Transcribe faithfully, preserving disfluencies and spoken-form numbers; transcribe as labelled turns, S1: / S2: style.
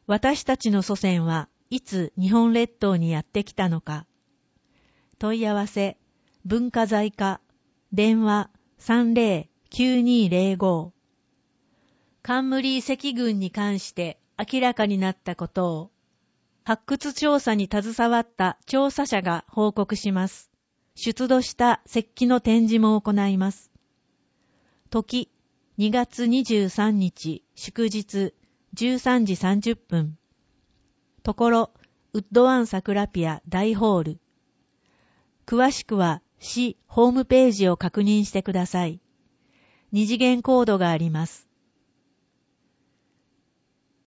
S1: 私たちの祖先はいつ日本列島にやってきたのか。問い合わせ、文化財課、電話 さんぜろきゅうにーぜろご。冠赤軍に関して明らかになったことを、発掘調査に携わった調査者が報告します。出土した石器の展示も行います。時、にがつにじゅうさんにち祝日じゅうさんじさんじゅっぷん。ところ、ウッドワンサクラピア大ホール。詳しくは市ホームページを確認してください。二次元コードがあります。